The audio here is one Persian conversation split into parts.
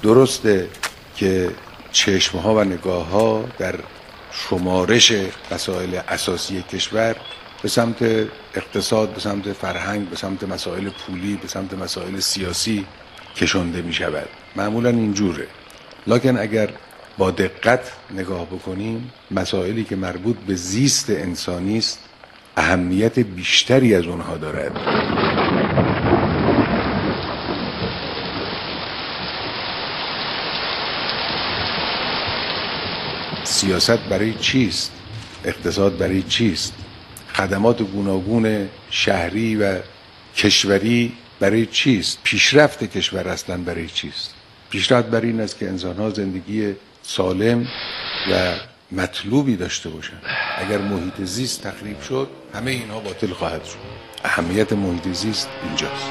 درسته که چشمها و نگاهها در شمارش مسائل اساسی کشور به سمت اقتصاد، به سمت فرهنگ، به سمت مسائل پولی، به سمت مسائل سیاسی کشانده می شود. معمولا اینجوره. لکن اگر با دقت نگاه بکنیم، مسائلی که مربوط به زیست انسانی است اهمیت بیشتری از اونها دارد. سیاست برای چیست؟ اقتصاد برای چیست؟ خدمات گوناگون شهری و کشوری برای چیست؟ پیشرفت کشور اصلا برای چیست؟ پیشرفت برای این است که انسان‌ها زندگی سالم و مطلوبی داشته باشند. اگر محیط زیست تخریب شد، همه اینها باطل خواهد شد. اهمیت محیط زیست اینجاست.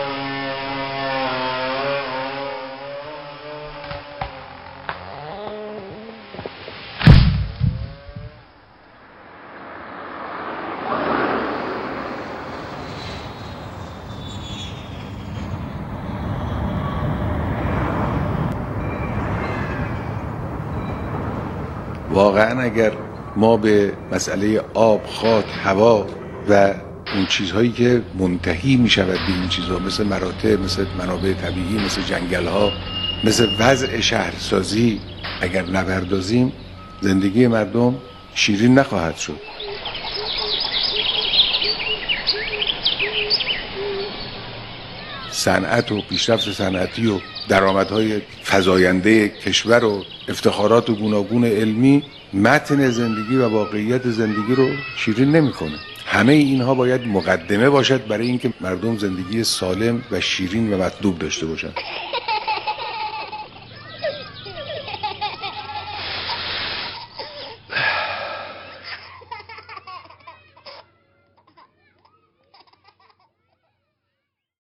واقعا اگر ما به مسئله آب، خاک، هوا و اون چیزهایی که منتهی می شود به این چیزها، مثل مراتع، مثل منابع طبیعی، مثل جنگل‌ها، مثل وضع شهرسازی اگر نپردازیم، زندگی مردم شیرین نخواهد شد. صنعت و پیشرفت صنعتی و درآمدهای فزاینده کشور و افتخارات و گوناگون علمی متن زندگی و واقعیت زندگی رو شیرین نمی‌کنه. همه اینها باید مقدمه باشد برای اینکه مردم زندگی سالم و شیرین و مطلوب داشته باشند.